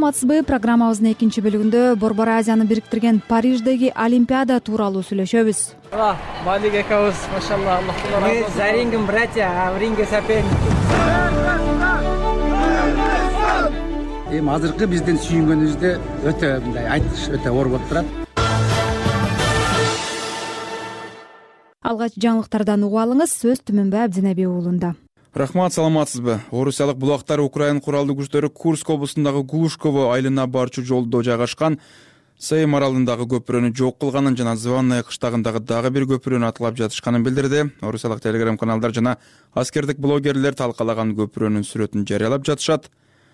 саламатсызбы? Программабыздын экинчи бөлүгүндө Борбор Азияны бириктирген Париждеги Олимпиада тууралуу сүйлөшөбүз. Малик экөөбүз, машалла, Аллахтан разы болсун. За рингим братья, а в ринге соперник. Эми азыркы биздин сүйүнгөнүбүздө өтө мындай айтыш өтө оор болуп турат. Алгач жаңылыктардан угуп алыңыз, сөз Түмөнбай Абдинеби уулунда. Рахмат, саламатсызбы? Орусиялык булактар Украина куралдуу күчтөрү Курск облусундагы Глушково айылына барчу жолдо жайгашкан Сейм аралындагы көпүрөнү жок кылганын жана Званная кыштагындагы дагы бир көпүрөнү аткылап жатышканын билдирди. Орусиялык телеграм каналдар жана аскердик блогерлер талкалаган көпүрөнүн сүрөтүн жарыялап жатышат.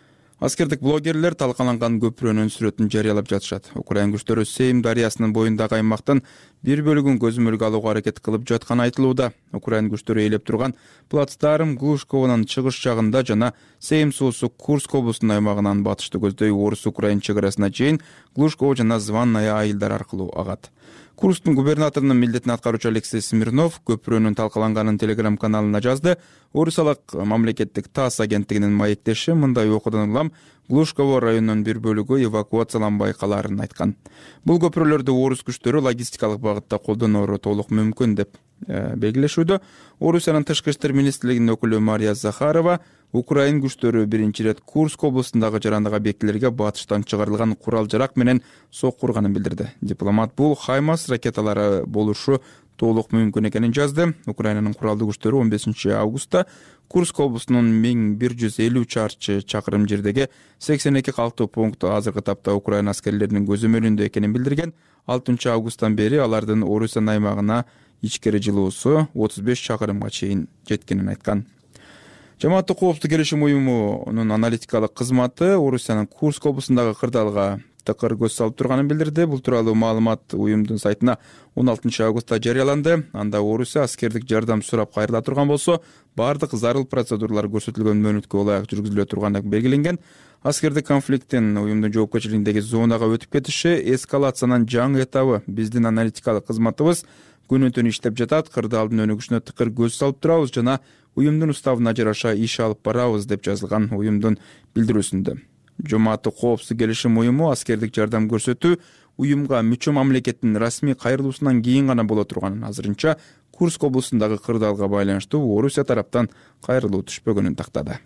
Украина күчтөрү Сейм дарыясынын боюндагы аймактын бир бөлүгүн көзөмөлгө алууга аракет кылып жатканы айтылууда. Украина күчтөрү ээлеп турган плацдарм Глушковонун чыгыш жагында жана Сейм суусу Курск облусунун аймагынан батышты көздөй орус-украин чек арасына чейин Глушково жана Званная айылдар аркылуу агат. Курсктун губернаторунун милдетин аткаруучу Алексей Смирнов көпүрөнүн талкаланганын телеграм каналына жазды. Орусиялык мамлекеттик ТАСС агенттигинин маектеши мындай окуудан улам Глушково районунун бир бөлүгү эвакуацияланбай калаарын айткан. Бул көпүрөлөрдү орус күчтөрү логистикалык багытта колдоноору толук мүмкүн деп белгилешүүдө. Орусиянын тышкы иштер министрлигинин өкүлү Мария Захарова Украин күчтөрү биринчи ирет Курск облусундагы жарандык объектилерге батыштан чыгарылган курал-жарак менен сокку урганын билдирди. Дипломат бул Хаймарс ракеталары болушу толук мүмкүн экенин жазды. Украинанын куралдуу күчтөрү 15 августта Курск облусунун 1150 чарчы чакырым жердеги 82 калктуу пункт азыркы тапта Украина аскерлеринин көзөмөлүндө экенин билдирген. 6 августтан бери алардын Орусиянын аймагына ичкери жылуусу 35 чакырымга чейин жеткенин айткан. Жамааттык коопсуздук келишим уюмунун аналитикалык кызматы Орусиянын Курск облусундагы кырдаалга тыкыр көз салып турганын билдирди. Бул тууралуу маалымат уюмдун сайтына 16 августта жарыяланды. Анда Орусия аскердик жардам сурап кайрыла турган болсо, бардык зарыл процедуралар көрсөтүлгөн мөөнөткө ылайык жүргүзүлө турганы белгиленген. Аскердик конфликттин уюмдун жоопкерчилигиндеги зонага өтүп кетиши эскалациянын жаңы этабы. Биздин аналитикалык кызматыбыз күнү-түн иштеп жатат, кырдаалдын өнүгүшүнө тыкыр көз салып турабыз жана уюмдун уставына жараша иш алып барабыз деп жазылган уюмдун билдирүүсүндө. Жамааттык коопсуздук келишим уюму аскердик жардам көрсөтүү уюмга мүчө мамлекеттин расмий кайрылуусунан кийин гана боло турганын, азырынча Курск облусундагы кырдаалга байланыштуу Орусия тараптан кайрылуу түшпөгөнүн тактады.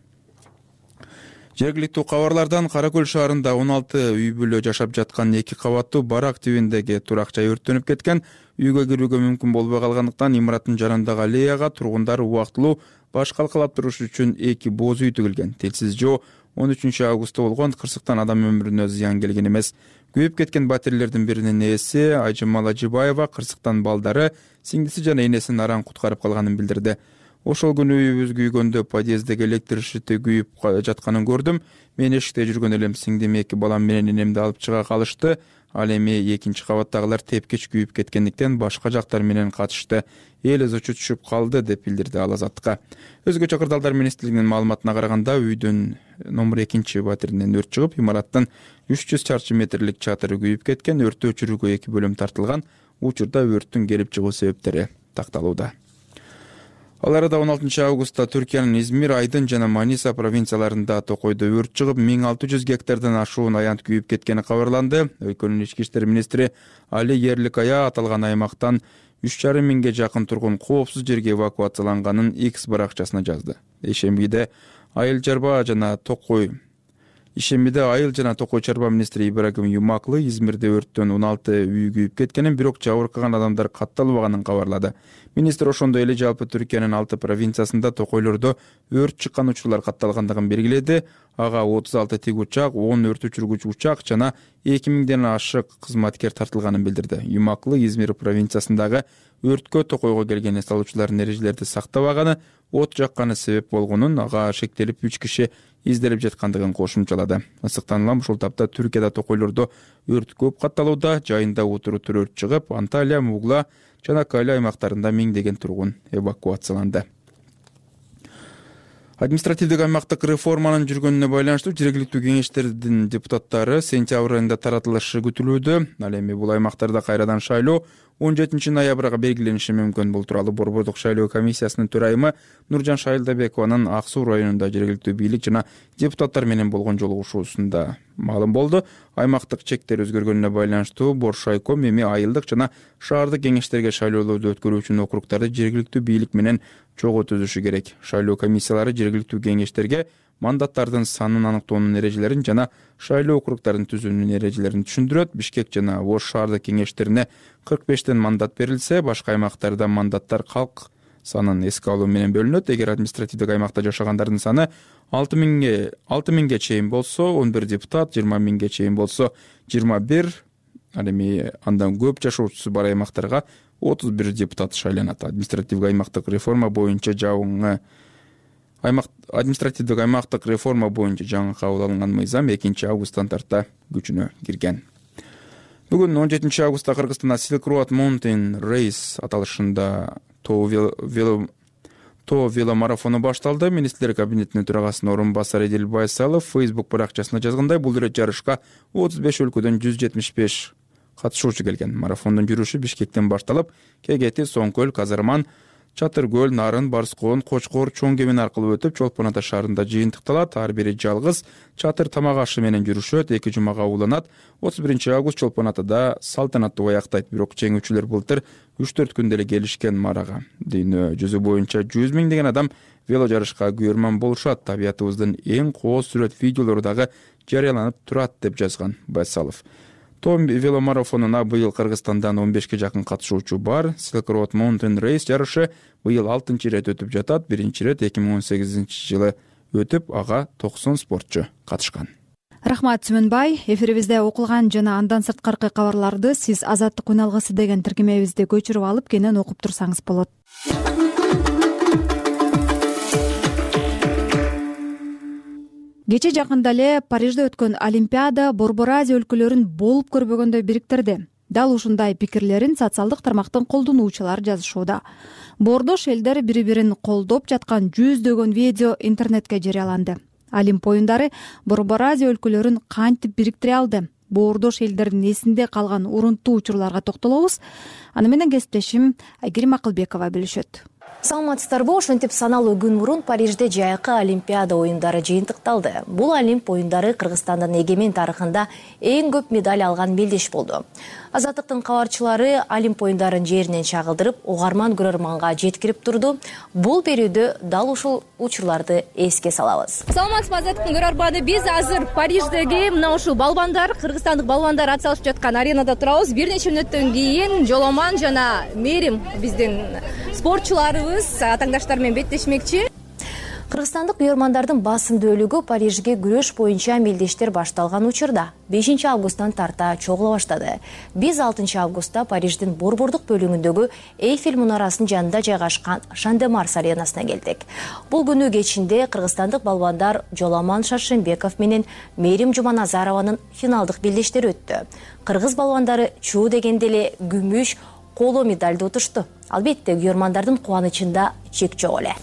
Жергиликтүү кабарлардан Кара Көл шаарында 16 үй бүлө жашап жаткан 2 кабаттуу барак тибиндеги турак жай өрттөнүп кеткен. Үйгө кирүүгө мүмкүн болбой калгандыктан имараттын жанындагы аллеяга тургундар убактылуу баш калкалап туруш үчүн 2 боз үй тигилген. Телсиз жоо 13 августта болгон кырсыктан адам өмүрүнө зыян келген эмес. Күйүп кеткен батирелердин биринин ээси Айжамал Ажибаева кырсыктан балдары, сиңдиси жана энесин аран куткарып калганын билдирди. Ошол күнү үйүбүз күйгөндө подъездеги электр шити күйүп жатканын көрдүм. Мен эшикте жүргөн элем, сиңдим 2 балам менен энемди алып чыга калышты. Ал эми 2-чи кабаттагылар тепкич күйүп кеткендиктен башка жактар менен катышты. Эл өзүчө түшүп калды деп билдирди ал Азаттыкка. Өзгөчө кырдаалдар министрлигинин маалыматына караганда, үйдүн номер 2 батиринен өрт чыгып, имараттын 300 чарчы метрлик чатыры күйүп кеткен. Өрттү өчүрүүгө 2 бөлүм тартылган. Учурда өрттүн келип чыгуу себептери такталууда. Ал арада 16 августта Түркиянын Измир, Айдын жана Маниса провинцияларында токойдо өрт чыгып, 1600 гектардан ашуун аянт күйүп кеткени кабарланды. Өлкөнүн ички иштер министри Али Ерликая аталган аймактан 3,5 миңге жакын тургун коопсуз жерге эвакуацияланганын X баракчасына жазды. Ишембиде айыл жана токой чарба министри Ибрагим Юмаклы Измирде өрттөн 16 үй күйүп кеткенин, бирок жабыркаган адамдар катталбаганын кабарлады. Министр ошондой эле жалпы Түркиянын 6 провинциясында токойлордо өрт чыккан учурлар катталгандыгын белгиледи. Ага 36 тиг учак, 10 өрт өчүргүч учак жана 2000ден ашык кызматкер тартылганын билдирди. Юмаклы Измир провинциясындагы өрткө токойго келген эс алуучулардын эрежелерди сактабаганы, от жакканы себеп болгонун, ага шектелип 3 киши изделип жаткандыгын кошумчалады. Ысыктан улам ушул тапта Түркияда токойлордо өрт көп катталууда. Жайында утуру өрт чыгып, Анталия, Мугла жана Кали аймактарында миңдеген тургун эвакуацияланды. Административдик аймактык реформанын жүргөнүнө байланыштуу жергиликтүү кеңештердин депутаттары сентябрь айында таратылышы күтүлүүдө. Ал эми бул аймактарда кайрадан шайлоо 17 ноябрга белгилениши мүмкүн. Бул тууралуу Борбордук шайлоо комиссиясынын төрайымы Нуржан Шайылдабекованын Ак Суу районунда жергиликтүү бийлик жана депутаттар менен болгон жолугушуусунда маалым болду. Аймактык чектер өзгөргөнүнө байланыштуу Боршайком эми айылдык жана шаардык кеңештерге шайлоолорду өткөрүү үчүн округдарды жергиликтүү бийлик менен чогуу түзүшү керек. Шайлоо комиссиялары жергиликтүү кеңештерге мандаттардын санын аныктоонун эрежелерин жана шайлоо округдарын түзүүнүн эрежелерин түшүндүрөт. Бишкек жана Ош шаардык кеңештерине 45тен мандат берилсе, башка аймактарда мандаттар калк санын эске алуу менен бөлүнөт. Эгер административдик аймакта жашагандардын саны 6000ге чейин болсо 11 депутат, 20 000ге чейин болсо 21, ал эми андан көп жашоочусу бар аймактарга 31 депутат шайланат. Административдик аймактык реформа боюнча жаңы кабыл алынган мыйзам 2 августтан тарта күчүнө кирген. Бүгүн 17 августта Кыргызстанда Silk Road Mountain Race аталышында Тоо веломарафону башталды. Министрлер кабинетинин төрагасынын орун басары Эдил Байсалов Facebook баракчасына жазгандай, бул жарышка 35 өлкөдөн 175 катышуучу келген. Марафондун жүрүшү Бишкектен башталып, Кегети, Соңкөл, Казарман, Чатыркөл, Нарын, Барскоон, Кочкор, Чоң Кемен аркылуу өтүп, Чолпон Ата шаарында жыйынтыкталат. Ар бири жалгыз Чатыр Тамак ашы менен жүрүшөт. 2 жумага уланат. 31 август Чолпон Атада салтанаттуу аяктайт. Бирок жеңүүчүлөр былтыр 3-4 күндө эле келишкен марага. Дүйнө жүзү боюнча 100 миңдеген адам вело жарышка күйөрман болушат. Табиятыбыздын эң кооз сүрөт видеолору дагы жарыяланып турат деп жазган Байсалов. Тоо веломарафонуна быйыл Кыргызстандан 15ке жакын катышуучу бар. Silk Road Mountain Race жарышы быйыл 6-чы ирет өтүп жатат. Биринчи ирет 2018-жылы өтүп, ага 90 спортчу катышкан. Рахмат Сүмөнбай. Эфирибизде окулган жана андан сырткаркы кабарларды сиз Азаттык үн алгысы деген тиркемебизде көчүрүп алып, кенен окуп турсаңыз болот. Кече жакында эле Парижде өткөн Олимпиада Борбор Азия өлкөлөрүн болуп көрбөгөндөй бириктирди. Дал ушундай пикирлерин социалдык тармактын колдонуучулары жазышууда. Боордош элдер бири-бирин колдоп жаткан жүздөгөн видео интернетке жарыяланды. Олимп оюндары Борбор Азия өлкөлөрүн кантип бириктире алды? Боордош элдердин эсинде калган урунттуу учурларга токтолобуз. Аны менен кесиптешим Айгерим Акылбекова билишет. Саламатсыздарбы, ошентип саналуу күн мурун Парижде жайкы Олимпиада оюндары жыйынтыкталды. Бул Олимп оюндары Кыргызстандын эгемен тарыхында эң көп медаль алган мелдеш болду. Азаттыктын кабарчылары Олимп оюндарын жеринен чагылдырып, угарман көрөрманга жеткирип турду. Бул берүүдө дал ушул учурларды эске салабыз. Саламатсызбы, Азаттыктын көрөрманы, биз азыр Париждеги мына ушул балбандар, кыргызстандык балбандар ат салышып жаткан аренада турабыз. Бир нече мүнөттөн кийин Жоламан жана Мерим биздин спортчуларыбыз таңдаштар менен беттешмекчи. Кыргызстандык күйөрмандардын басым бөлүгү Парижге күрөш боюнча мелдештер башталган учурда 5 августтан тарта чогула баштады. Биз 6 августта Париждин борбордук бөлүгүндөгү Эйфель мунарасын жанында жайгашкан Шандемарс аренасына келдик. Бул күнү кечинде кыргызстандык балбандар Жоламан Шаршенбеков менен Мерим Жуманазарованын финалдык белдештери өттү. Кыргыз балбандары чуу дегенде эле күмүш, коло медальды утушту. Албетте күйөрмандардын кубанычында чек жок эле.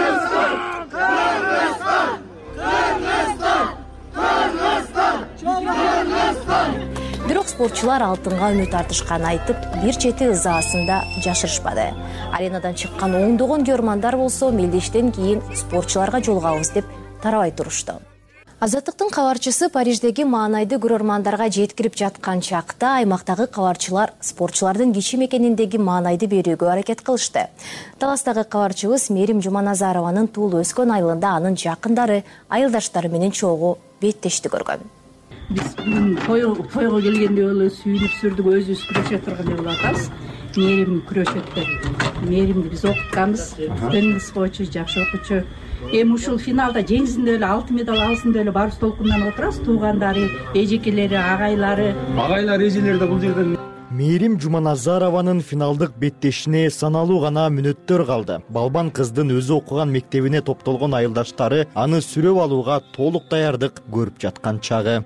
Бирок спортчулар алтынга үмүт артышканын айтып, бир чети ызаасында жашырышпады. Аренадан чыккан оңдогон күйөрмандар болсо мелдештен кийин спортчуларга жолугабыз деп тарабай турушту. Азаттыктын кабарчысы Париждеги маанайды көрөрмандарга жеткирип жаткан чакта аймактагы кабарчылар спортчулардын кичи мекениндеги маанайды берүүгө аракет кылышты. Таластагы кабарчыбыз Мерим Жуманазарованын туулуп өскөн айылында анын жакындары, айылдаштары менен чогуу беттешти көргөн. Биз тойго келгенде эле сүйүнүп сүрдүк, өзүбүз күрөшө турган деп атабыз. Мерим күрөшөт деп. Меримди биз окутканбыз, теннис боюнча жакшы окуучу. Эми ушул финалда жеңсин деп эле 6 медаль алсын деп эле баарыбыз толкунданып отурабыз. Туугандары, эжекелери, агайлары. Агайлар, эжелер да бул жерден. Мерим Жуманазарованын финалдык беттешине саналуу гана мүнөттөр калды. Балбан кыздын өзү окуган мектебине топтолгон айылдаштары аны сүрөп алууга толук даярдык көрүп жаткан чагы.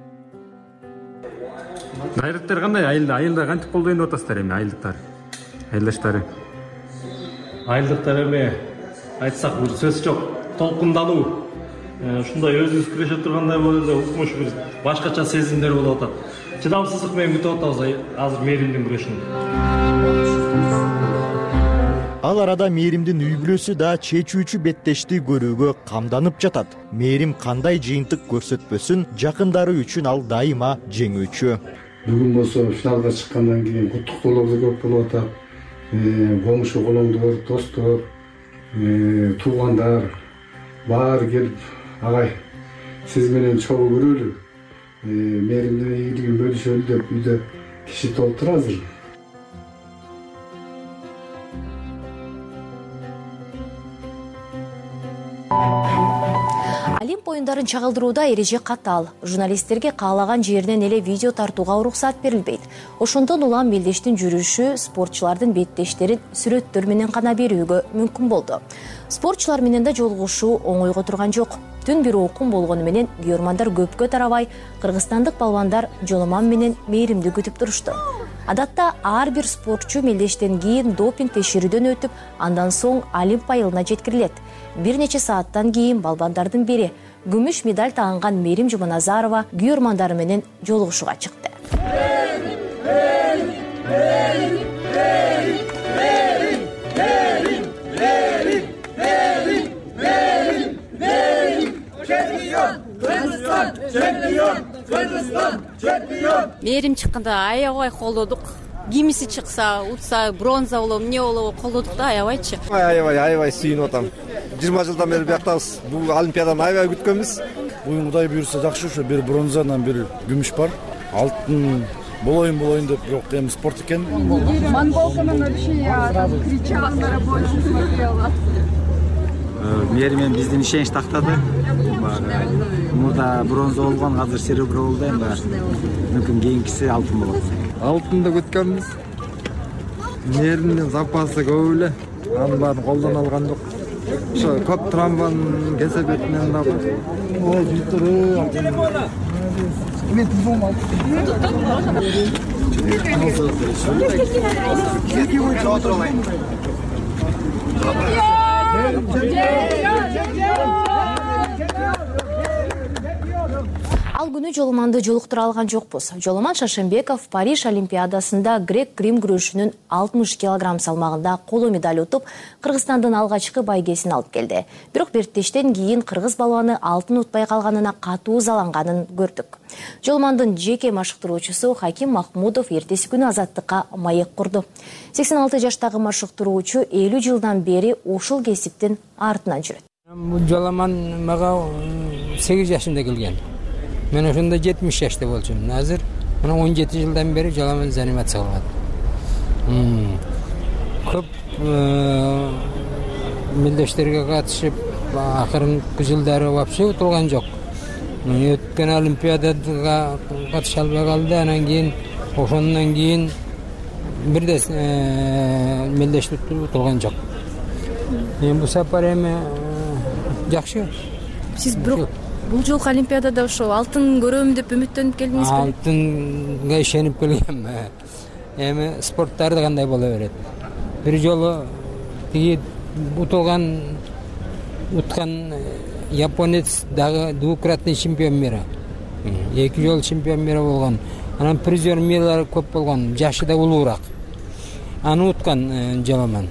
Дайраттар кандай? Айылда кантип колдонуп атасыздар эми айылдыктар? Айылдаштары. Айылдыктар эми айтсак бул сөз жок. Толкундануу. Ушундай өзүбүз күрөшө тургандай болду, укмуш бир башкача сезимдер болуп атат. Чыдамсыздык менен күтүп атабыз азыр Меримдин күрөшүн. Ал арада Мээримдин үй бүлөсү да чечүүчү беттешти көрүүгө камданып жатат. Мээрим кандай жыйынтык көрсөтпөсүн, жакындары үчүн ал дайыма жеңүүчү. Бүгүн болсо финалга чыккандан кийин куттуктоолор да көп болуп атат. Комушу колоңдор, достор, туугандар баары келип, агай сиз менен чогуу көрөлү, мээримдин ийгилигин бөлүшөлү деп үйдө киши толуптур азыр. Олимп оюндарын чагылдырууда эреже катаал. Журналисттерге каалаган жеринен эле видео тартууга уруксат берилбейт. Ошондон улам мелдештин жүрүшү спортчулардын беттештерин сүрөттөр менен гана берүүгө мүмкүн болду. Спортчулар менен да жолугушуу оңойго турган жок. Түн бир окун болгону менен күйөрмандар көпкө тарабай, кыргызстандык балбандар Жоломан менен Мээримди күтүп турушту. Адатта ар бир спортчу мелдештен кийин допинг текшерүүдөн өтүп, андан соң Олимп айылына жеткирилет. Бир нече сааттан кийин балбандардын бири күмүш медаль тагынган Мээрим Жуманазарова күйөрмандары менен жолугушууга чыкты. Мээрим чыкканда аябай колдодук. Кимиси чыкса, утса, бронза болобу, эмне болобу колдодук да, аябайчы. Аябай сүйүнүп атам. 20 жылдан бери бияктабыз. Бул Олимпиаданы аябай күткөнбүз. Буюн Кудай буйрса жакшы, ушу бир бронзадан бир күмүш бар. Алтын болоюн деп жок, эми спорт экен. Манголка на вообще кричала на работе, смотрела. Мээримдин биздин ишенич тактады. Мурда бронза болгон, азыр серебро болду эми. Мүмкүн кийинкиси алтын болот. Алтынды күткөнбүз. Мээримдин запасы көп эле. Анын баарын колдон алган жок. Ошо көп травманын кесепетинен да бар. Ой, жыттыр. Мен телефон Ал күнү Жоломанды жолуктура алган жокпуз. Жоломан Шашенбеков Париж Олимпиадасында грек-рим күрөшүнүн 60 кг салмагында коло медаль утуп, Кыргызстандын алгачкы байгесин алып келди. Бирок биртештен кийин кыргыз балбаны алтын утпай калганына катуу ызаланганын көрдүк. Жоломандын жеке машыктыруучусу Хаким Махмудов эртеси күнү азаттыкка маек курду. 86 жаштагы машыктыруучу 50 жылдан бери ушул кесиптин артынан жүрөт. Жоломан мага 8 жашында келген. Мен ошондо 70 жашта болчумун. Азыр мына 17 жылдан бери Жоломан занимация кылат. Көп мелдештерге катышып, акыркы жылдары вообще утулган жок. Өткөн Олимпиадага катыша албай калды, анан кийин ошондон кийин бирде мелдеш утулган жок. Бул сапар эми жакшы. Сиз бирок бул жолку Олимпиадада ошо алтын көрөм деп үмүттөнүп келдиңизби? Алтынга ишенип келгем. Эми спорттары кандай боло берет. Бир жолу тиги уткан японец дагы двукратный чемпион мира. 2 жолу чемпион мира болгон. Анан призер мира көп болгон, жашы да улуурак. Аны уткан Жоломан.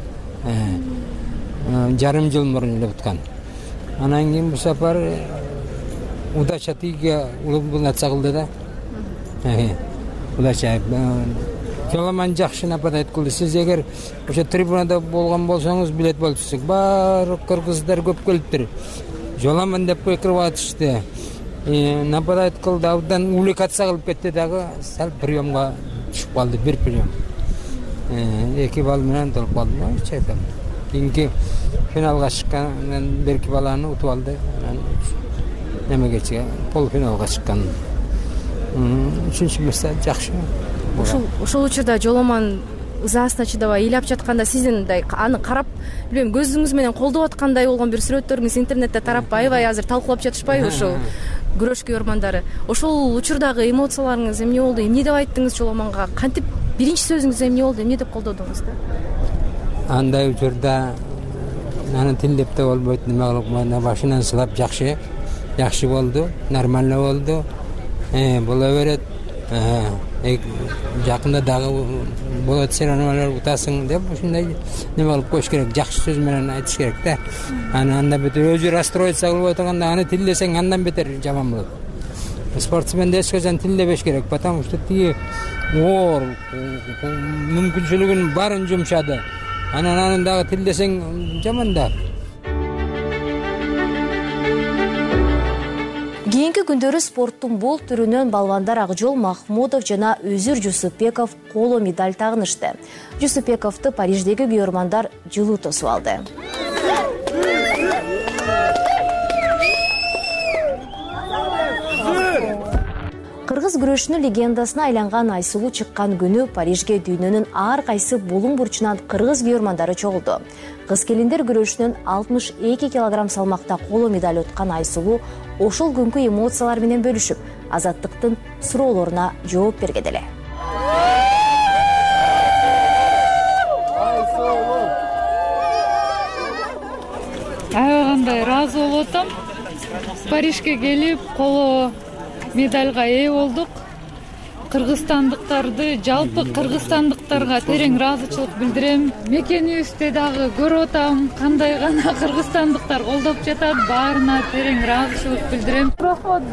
Жарым жыл мурун эле уткан. Анан кийин бул сапар удача тиге улугуната кылды да. Удача. Жоломан жакшы нападать кылды. Сиз эгер ошо трибунада болгон болсоңуз билет болчусуз. Бар кыргыздар көп келиптир. Жоломан деп кырып атышты. Нападать кылды, абдан увлекаться кылып кетти дагы, сал приемга түшүп калды, бир прием. 2 балл менен толуп калды. Чайдам. Кийинки финалга чыккан берки баланы утуп алды. Немегече полуфиналга чыккан. Үчүнчү месте жакшы. Ошол учурда Жоломан ызаасына чыдабай ыйлап жатканда сиздин аны карап, билем, көзүңүз менен колдоп аткандай болгон бир сүрөттөрүңүз интернетте тарап, аябай азыр талкуулап жатышпайбы ошол күрөш күйөрмандары? Ошол учурдагы эмоцияларыңыз эмне болду? Эмне деп айттыңыз Жоломанга? Кантип биринчи сөзүңүз эмне болду? Эмне деп колдодуңуз да? Андай учурда аны тилдеп да болбойт, неме кылып, башынан сылап жакшы болду, нормально болду. Боло берет. жакында дагы болот соревнованиялар утасың деп ушундай неме кылып коюш керек, жакшы сөз менен айтыш керек да. Андан бетер өзү расстроиться кылып отурганда аны тилдесең андан бетер жаман болот. Спортсменде эч качан тилдебеш керек, потому что тиги оор мүмкүнчүлүгүнүн баарын жумшады. Анан дагы тилдесең жаман да. Кийинки күндөрү спорттун бул түрүнөн балбандар Акжол Махмудов жана Өзүр Жусупбеков коло медаль тагынышты. Жусупбековду Париждеги күйөрмандар жылуу тосуп алды. Кыргыз күрөшүнүн легендасына айланган Айсулуу чыккан күнү Парижге дүйнөнүн ар кайсы булуң бурчунан кыргыз күйөрмандары чогулду. Кыз келиндер күрөшүнөн 62 килограмм салмакта коло медаль уткан Айсулуу ошол күнкү эмоциялар менен бөлүшүп, азаттыктын суроолоруна жооп берген эле. Аябай кандай ыраазы болуп атам. Парижге келип, коло медальга ээ болдук. Кыргызстандыктарды, жалпы кыргызстандыктарга терең ыраазычылык билдирем. Мекенибизде дагы көрүп атам, кандай гана кыргызстандыктар колдоп жатат, баарына терең ыраазычылык билдирем. Рахмат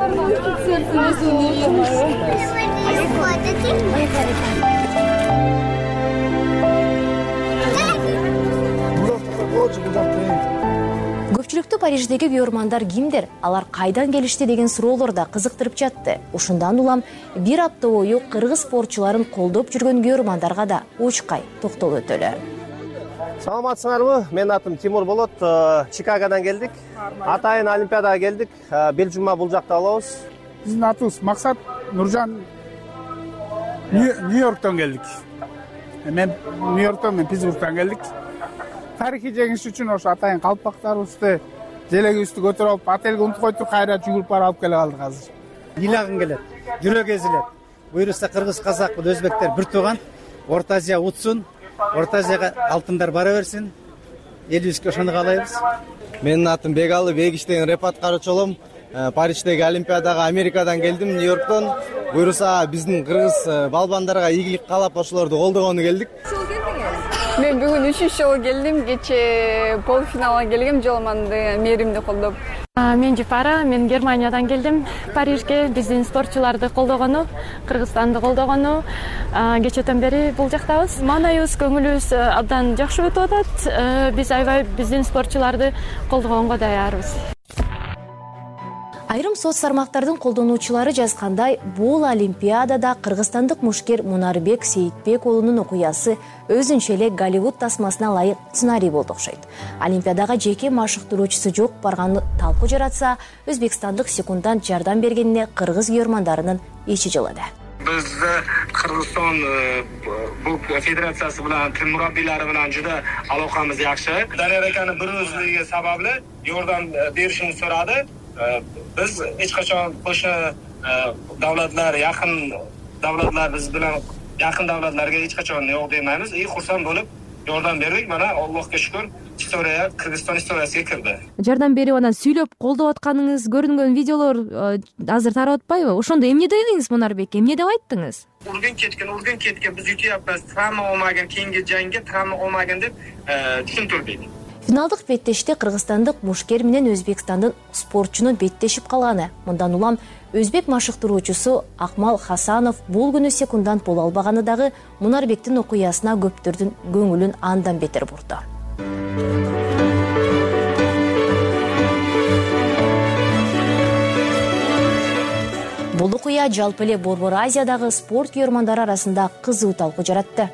баарыңарга. Көпчүлүктү Париждеги күйөрмандар кимдер, алар кайдан келишти деген суроолор да кызыктырып жатты. Ушундан улам бир апта бою кыргыз спортчуларын колдоп жүргөн күйөрмандарга да учкай токтолуп өтөлү. Саламатсыңарбы? Менин атым Тимур болот. Чикагодан келдик. Атайын Олимпиадага келдик. Бир жума бул жакта болобуз. Биздин атыбыз Максат, Нуржан. Нью-Йорктон келдик. Мен Нью-Йорктон, мен Питтсбургтан келдик. Тарихи жеңиш үчүн ошо атайын калпактарыбызды, желегибизди көтөрүп алып, отелге унутуп койтук, кайра жүгүрүп барып алып келе калдык азыр. Ыйлагым келет, жүрөк эзилет. Буюрса кыргыз, казак, өзбектер бир тууган. Орто Азия утсун, Орто Азияга алтындар бара берсин. Элибизге ошону каалайбыз. Менин атым Бегалы, Бегиш деген рэп аткаруучу болом. Париждеги Олимпиадага Америкадан келдим, Нью-Йорктон. Буюрса биздин кыргыз балбандарга ийгилик каалап ошолорду колдогону келдик. Мен бүгүн 3 жолу келдим, кечээ полуфиналга келгем, жоламанды мээримди колдоп. Мен Жифара, мен Германиядан келдим. Парижге биздин спортчуларды колдогону, Кыргызстанды колдогону кечээден бери бул жактабыз. Маанайыбыз, көңүлүбүз абдан жакшы өтүп атат. Биз аябай биздин спортчуларды колдогонго даярбыз. Айрым соц тармактардын колдонуучулары жазгандай, бул Олимпиадада кыргызстандык мушкер Мунарбек Сейитбек уулунун окуясы өзүнчө эле Голливуд тасмасына ылайык сценарий болду окшойт. Олимпиадага жеке машыктыруучусу жок барганы талкуу жаратса, өзбекстандык секундант жардам бергенине кыргыз күйөрмандарынын ичи жылады. Biz Kırgızistan bu federatsiyasi bilan tim murabbiylari bilan juda aloqamiz yaxshi. Daryo akani bir o'zligi sababli yordam berishini so'radi. Biz hech qachon o'sha davlatlar, yaqin davlatlar biz bilan yaqin davlatlarga hech qachon yo'q demaymiz. Xursand bo'lib yordam berdik. Mana Allohga shukr, istoriya Kırgızistan istoriyasiga kirdi. Жардам берип анан сүйлөп колдоп атканыңыз көрүнгөн видеолор азыр тарап атпайбы? Ошондо эмне дедиңиз Мунарбек? Эмне деп айттыңыз? Urgun ketken biz yutyapmiz. Travma olmagan, keyingi jangga travma olmagan deb tushuntirdik. Финалдык беттеште кыргызстандык мушкер менен Өзбекстандын спортчунун беттешип калганы. Мындан улам өзбек машыктыруучусу Акмал Хасанов бул күнү секундант боло албаганы дагы Мунарбектин окуясына көптөрдүн көңүлүн андан бетер бурду. Бул окуя жалпы эле Борбор Азиядагы спорт күйөрмандары арасында кызуу талкуу жаратты.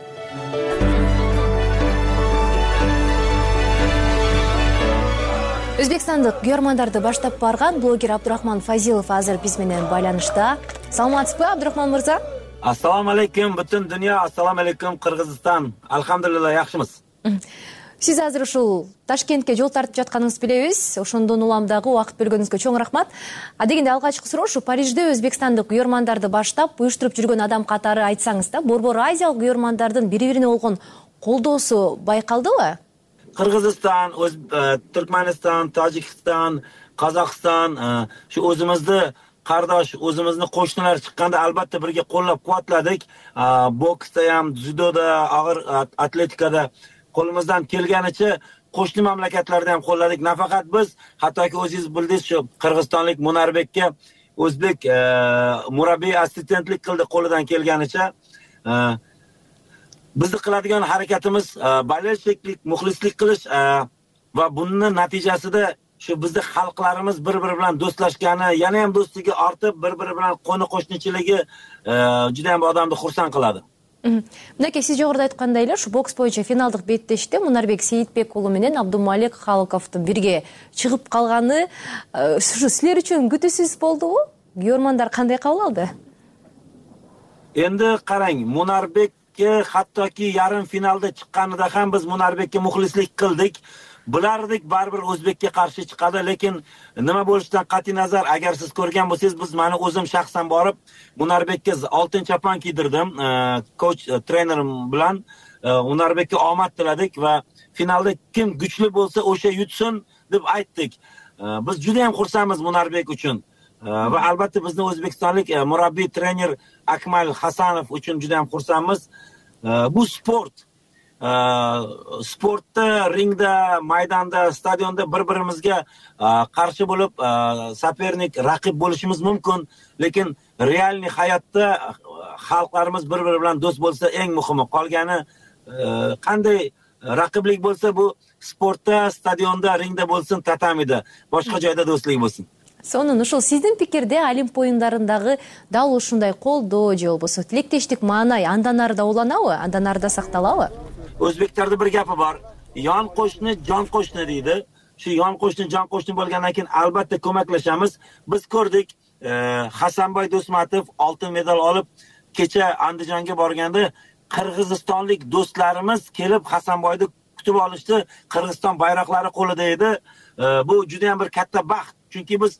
Өзбекстандык күйөрмандарды баштап барган блогер Абдурахман Фазилов азыр биз менен байланышта. Саламатсызбы, Абдурахман мырза? Ассаламу алейкум, бүтүн дүйнө. Ассаламу алейкум, Кыргызстан. Алхамдулилла, жакшымыз. Сиз азыр ушул Ташкентке жол тартып жатканыңызды билебиз. Ошондон улам дагы убакыт бөлгөнүңүзгө чоң рахмат. Дегенде алгачкы суроо ушу Парижде өзбекстандык күйөрмандарды баштап уюштуруп жүргөн адам катары айтсаңыз да, Борбор Азиялык күйөрмандардын бири-бирине болгон колдоосу байкалдыбы? Кыргызстан, Түркмөнстан, Тажикстан, Казакстан, şu өзүмүздү qardosh, o'zimizni qo'shnilar chiqqanda albatta birga qo'llab-quvvatladik. Boksda ham, dzyudoda, og'ir atletikada qo'limizdan kelganicha qo'shni mamlakatlarda ham qo'lladik. Nafaqat biz, hattoki o'zingiz bildingiz, shu qirg'izistonlik Munarbekka o'zbek murabbiy assistentlik qildi qo'lidan kelganicha. Bizni qiladigan harakatimiz bolельщикlik, muxlislik qilish va bunning natijasida shu bizning xalqlarimiz bir-biri bilan do'stlashgani, yana ham do'stligi ortib, bir-biri bilan qo'ni-qo'shniligi juda ham odamni xursand qiladi. Мынакей сиз жогоруда айткандай эле, ушу бокс боюнча финалдык беттеште Мунарбек Сейитбек уулу менен Абдумалик Халыковдун бирге чыгып калганы ушу силер үчүн күтүүсүз болдубу? Көрөрмандар кандай кабыл алды? Endi qarang, Munarbekka hattoki yarim finalda chiqqanida ham biz Munarbekka muxlislik qildik. Bilardik baribir o'zbekka qarshi chiqadi, lekin nima bo'lishidan qat'iy nazar, agar siz ko'rgan bo'lsangiz, biz meni o'zim shaxsan borib Munarbekka oltin chapon kiydirdim, coach trenerim bilan Munarbekka omad tiladik va finalda kim kuchli bo'lsa o'sha yutsin deb aytdik. Biz juda ham xursandmiz Munarbek uchun. Va albatta bizni o'zbekistonlik murabbiy trener Akmal Hasanov uchun juda ham xursandmiz. Bu sport. Sportda, ringda, maydonda, stadionda bir-birimizga qarshi bo'lib, sopernik, raqib bo'lishimiz mumkin, lekin realniy hayotda xalqlarimiz bir-biri bilan do'st bo'lsa eng muhimi. Qolgani qanday raqiblik bo'lsa, bu sportda, stadionda, ringda bo'lsin, tatamida, boshqa joyda do'stlik bo'lsin. Сонун ушул сиздин пикирде Олимп оюндарындагы дал ушундай колдоо же болбосо тилектештик маанай андан арыда уланабы, андан арыда сакталабы? O'zbeklarda bir gapi bor. Yon qo'shni, jon qo'shni deydi. Shu yon qo'shni, jon qo'shni bo'lgandan keyin albatta ko'maklashamiz. Biz ko'rdik, Hasanboy Do'smatov oltin medal olib, kecha Andijonga borganda qirg'izistonlik do'stlarimiz kelib Hasanboyni kutib olishdi. Qirg'iziston bayroqlari qo'lida edi. Bu juda ham bir katta baxt. Chunki biz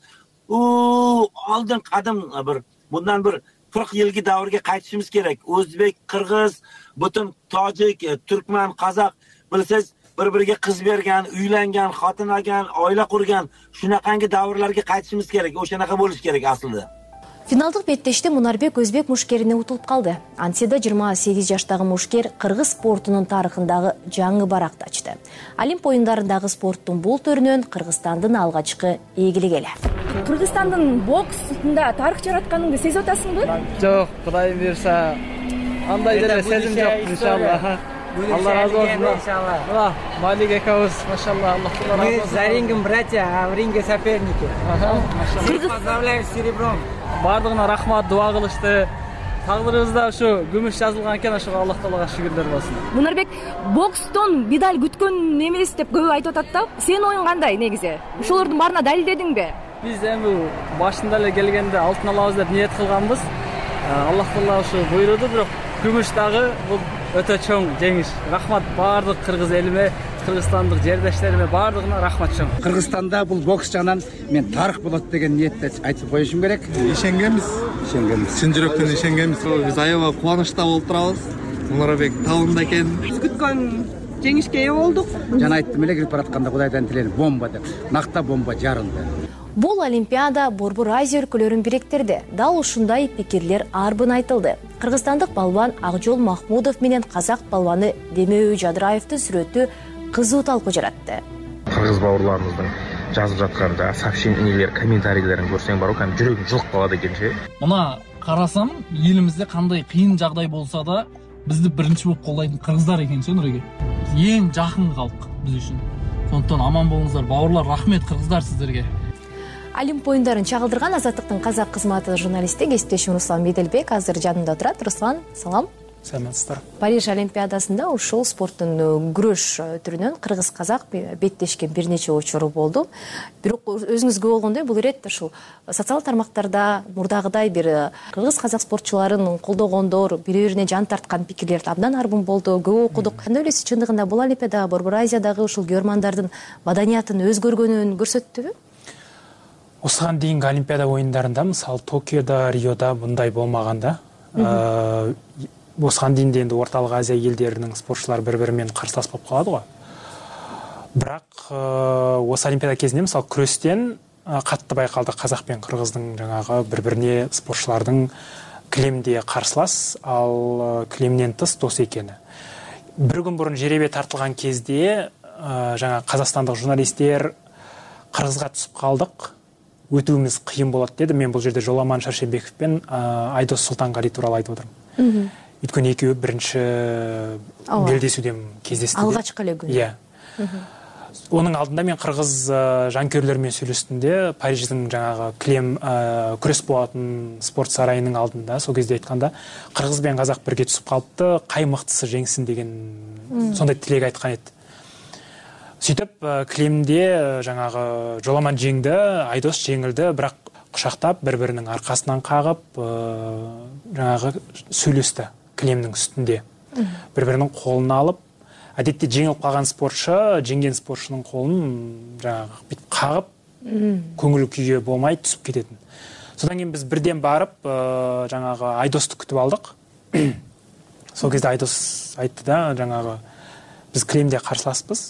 oldin qadim bundan bir 40 yilgi davrga qaytishimiz kerak. O'zbek, qirg'iz, butun tojik, turkman, qozoq bilsangiz bir-biriga qiz bergan, uylangan, xotin olgan, oila qurgan shunaqangi davrlarga qaytishimiz kerak. O'shanaqa bo'lish kerak aslida. Финалдык беттеште Мунарбек өзбек мушкерине утулуп калды. Антида 28 жаштагы мушкер кыргыз спортунун тарыхындагы жаңы баракты ачты. Олимп оюндарындагы спорттун бул түрүнөн Кыргызстандын алгачкы ээлиги эле. Кыргызстандын боксунда тарых жаратканыңды сезип атасыңбы? Жок, Кудай буйрса, андай деле сезим жок, иншалла. Алла разы болсун. Иншалла. Малик экөөбүз, машалла, Аллах разы болсун. Мы за рингом братья, а в ринге соперники. Поздравляю с серебром. Бардығына рахмат, дуа қылышты. Тағдырыбызда ушу күмүш жазылган экен, ошого Аллах Таалага шүгүрлөр болсун. Мунарбек, бокстон медаль күткөн эмес деп көп айтып атат да. Сенин оюң кандай негизи? Ошолордун баарына далилдедиңби? Биз эми башында эле келгенде алтын алабыз деп ниет кылганбыз. Аллах Таала ушу буйруду, бирок күмүш дагы бул өтө чоң жеңиш. Рахмат бардык кыргыз элиме, кыргызстандык жердештериме бардыгына рахмат чоң. Кыргызстанда бул бокс жагынан мен тарых болот деген ниетте айтып коюшум керек. Ишенгенбиз. Чын жүрөктөн ишенгенбиз. Биз аябай кубанычта болуп турабыз. Мунарбек табында экен. Биз күткөн жеңишке ээ болдук. Жана айттым эле кирип баратканда Кудайдан тилейм бомба деп. Накта бомба жарылды. Бул Олимпиада Борбор Азия өлкөлөрүн бириктирди. Дал ушундай пикирлер арбын айтылды. Кыргызстандык балбан Акжол Махмудов менен казак балбаны Демеүү Жадыраевдин сүрөтү кызуу талкуу жаратты. Кыргыз бауырларыбыздын жазып жаткан сообщениялер, комментарийлерин көрсөң бару, кам жүрөгүң жылып калат экенчи. Мына карасам, элибизде кандай кыйын жагдай болсо да, бизди биринчи болуп колдойтун кыргыздар экенчи, Нуреге. Эң жакын калк биз үчүн. Сондуктан аман болуңуздар, бауырлар, рахмет кыргыздар сиздерге. Олимп оюндарын чагылдырган Азаттыктын казак кызматы журналисти кесиптешим Руслан Беделбек азыр жанымда турат. Руслан, салам. Саламатсыздар. Париж Олимпиадасында ушул спорттун күрөш түрүнөн кыргыз-казак беттешкен бир нече учуру болду. Бирок өзүңүзгө болгондой бул иретте ушул социалдык тармактарда мурдагыдай бир кыргыз-казак спортчуларын колдогондор, бири-бирине жан тарткан пикирлер абдан арбын болду, көп окудук. Кандай ойлойсуз, чындыгында бул Олимпиада Борбор Азиядагы ушул көрөрмандардын маданиятын өзгөргөнүн көрсөттүбү? Осыған дейінгі Олимпиада ойындарында, мысалы Токиода, Риода бұндай болмағанда, осыған дейінде енді Орталық Азия елдерінің спортшылар бір-бірімен қарсылас болып қалады ғой. Бірақ осы Олимпиада кезінде, мысалы күрестен қатты байқалды қазақ пен қырғыздың жаңағы бір-біріне спортшылардың кілемде қарсылас, ал кілемнен тыс дос екені. Бір күн бұрын жеребе тартылған кезде жаңа қазақстандық журналистер қырғызға түсіп қалдық, өтуіміз қиын болады деді. Мен бұл жерде Жоламан Шаршенбеков пен Айдос Сұлтанғали туралы айтып отырмын. Өйткені екеуі бірінші белдесуден кездесті. Алғашқы күн. Иә. Оның алдында мен қырғыз жанкүйерлермен сөйлестімде, Париждің жаңағы кілем күрес болатын спорт сарайының алдында, сол кезде айтқанда, қырғыз бен қазақ бірге түсіп қалыпты, қай мықтысы жеңсін деген сондай тілек айтқан еді. Сөйтіп кілемде жаңағы Жоламан жеңді, Айдос жеңілді, бірақ құшақтап бір-бірінің арқасынан қағып жаңағы сөйлесті кілемнің үстінде. Бір-бірінің қолын алып, әдетте жеңіліп қалған спортшы, жеңген спортшының қолын жаңағы бүйтіп қағып, көңіл күйге болмай түсіп кететін. Содан кейін біз бірден барып, жаңағы Айдосты күтіп алдық. Сол кезде Айдос айтты да, жаңағы біз кілемде қарсыласпыз,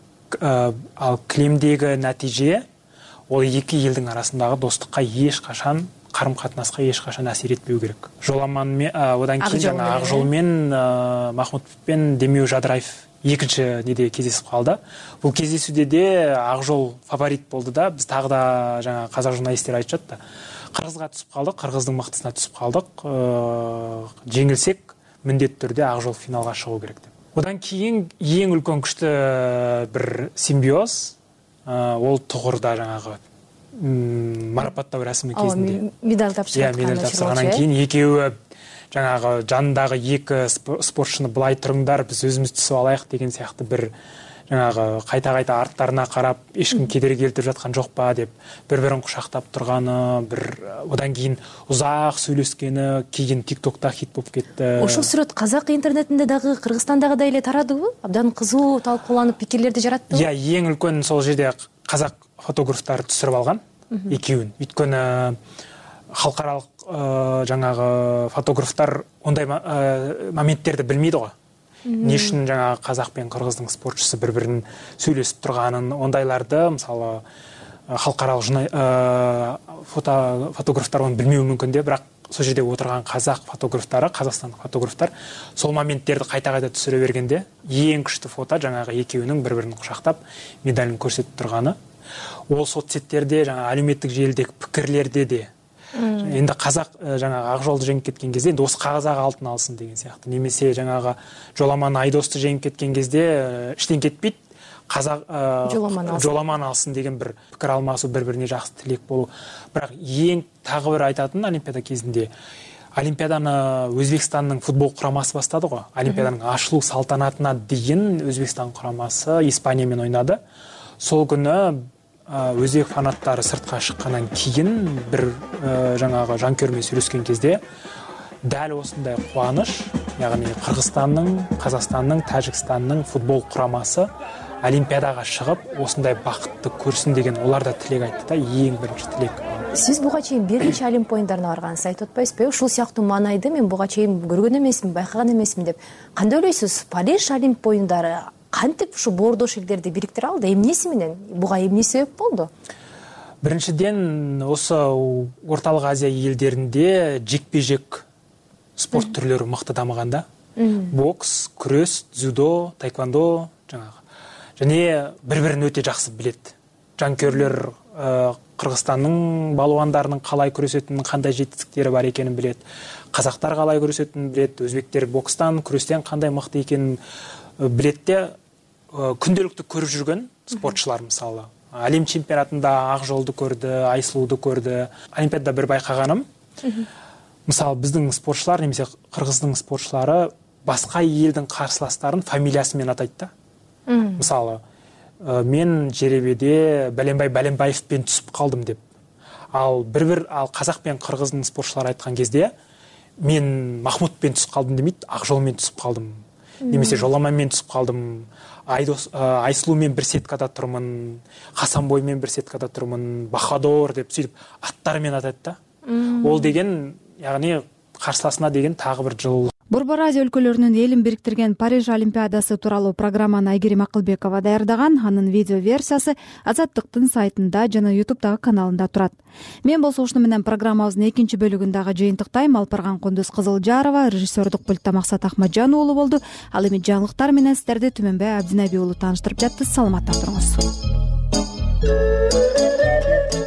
ал кілемдегі нәтиже ол екі елдің арасындағы достыққа ешқашан, қарым-қатынасқа ешқашан әсер етпеу керек. Жоламанмен, одан кейін жаңа Ақжол мен Махмұтов пен Демеу Жадыраев екінші неде кездесіп қалды. Бұл кездесуде де Ақжол фаворит болды да, біз тағы да жаңа қазақ журналистер айтып жатты. Қырғызға түсіп қалдық, қырғыздың мықтысына түсіп қалдық. Жеңілсек, міндетті түрде Ақжол финалға шығу керек деп. Одан кейін ең үлкен күшті бір симбиоз, ол тұғырда жаңағы марапаттау рәсімі кезінде. Медаль тапсырғаннан кейін екеуі жаңағы жанындағы екі спортшыны былай тұрыңдар, біз өзіміз түсіп алайық деген сияқты бір жаңағы қайта-қайта арттарына қарап, ешкім кедергі келтіріп жатқан жоқ па деп бір-бірін құшақтап тұрғаны, бір одан кейін ұзақ сөйлескені, кейін TikTokта хит болып кетті. Ошол сүрөт қазақ интернетінде дағы Кыргызстандагыдай эле тарадыбы? Абдан кызуу талкууланып пикирлерди жаратты. Иә, ең үлкен сол жерде қазақ фотографтар түсіріп алған екеуін. Өйткені халықаралық жаңағы фотографтар ондай моменттерді білмейді ғой. Не үшін жаңағы қазақ пен қырғыздың спортшысы бір-бірін сөйлесіп тұрғанын, ондайларды, мысалы, халықаралық фотографтар оны білмеуі мүмкін де, бірақ сол жерде отырған қазақ фотографтары, қазақстандық фотографтар сол моменттерді қайта-қайта түсіре бергенде ең күшті фото жаңағы екеуінің бір-бірін құшақтап медалін көрсетіп тұрғаны. Ол соцсеттерде, жаңағы әлеуметтік желідегі пікірлерде де енді қазақ жаңағы Ақжолды жеңіп кеткен кезде енді осы қазақ алтын алсын деген сияқты. Немесе жаңағы Жоламан Айдосты жеңіп кеткен кезде іштен кетпейді, қазақ Жоламан алсын деген бір пікір алмасу, бір-біріне жақсы тілек болу. Бірақ ең тағы бір айтатын Олимпиада кезінде Олимпиаданы Өзбекстанның футбол құрамасы бастады ғой. Олимпиаданың ашылу салтанатына дейін Өзбекстан құрамасы Испаниямен ойнады. Сол күні өзбек фанаттары сыртқа шыққаннан кейін бір жаңағы жанкүйермен сөйлескен кезде дәл осындай қуаныш, яғни Қырғызстанның, Қазақстанның, Тәжікстанның футбол құрамасы Олимпиадаға шығып, осындай бақытты көрсін деген олар да тілек айтты да, ең бірінші тілек. Сіз буга чейин бир нече Олимп оюндарына барганыңызды айтып атпайсызбы? Ушул сыяктуу маанайды мен буга чейин көргөн эмесмин, байкаган эмесмин деп. Кандай ойлойсуз? Париж Олимп оюндары кантип ушу боордош элдерди бириктире алды? Эмнеси менен? Буга эмне себеп болду? Биринчиден, осы Орталық Азия елдеринде жекпе-жек спорт түрлөрү мыкты дамыган да. Бокс, күрөс, дзюдо, таэквондо, жаңағы. Және бір-бірін өте жақсы білет. Жанкүйерлер Қырғызстанның балуандарының қалай күресетінін, қандай жетістіктері бар екенін білет. Қазақтар қалай күресетінін білет. Өзбектер бокстан, күрестен қандай мықты екенін білетте. Күнделікті көріп жүрген спортшылар, мысалы, әлем чемпионатында Ақжолды көрді, Айсұлуды көрді. Олимпиадада бір байқағаным, мысалы, біздің спортшылар, немесе Қырғыздың спортшылары басқа елдің қарсыластарын фамилиясымен атайды. Мысалы, мен жеребеде Бәленбаевпен түсіп қалдым деп. Ал қазақ пен Қырғыздың спортшылары айтқан кезде, мен Махмұтпен түсіп қалдым демейді, Ақжолмен түсіп қалдым. Немесе Жоламанмен түсіп қалдым, Айсұлумен бір сеткада тұрмын, Хасанбоймен бір сеткада тұрмын, Бахадор деп сөйтіп аттарымен атайды да. Ол деген, яғни қарсыласына деген тағы бір жыл. Борбор Азия өлкөлөрүнүн элин бириктирген Париж Олимпиадасы тууралуу программаны Айгерим Акылбекова даярдаган. Анын видео версиясы Азаттыктын сайтында жана YouTube'дагы каналында турат. Мен болсо ушуну менен программабыздын экинчи бөлүгүндагы жыйынтыктайм. Алпарган Кундуз Кызылжарова, режиссердук пультта Максат Ахмаджан уулу болду. Ал эми жаңылыктар менен сиздерди Түмөнбай Абдинаби уулу тааныштырып жатты. Саламатта туруңуз.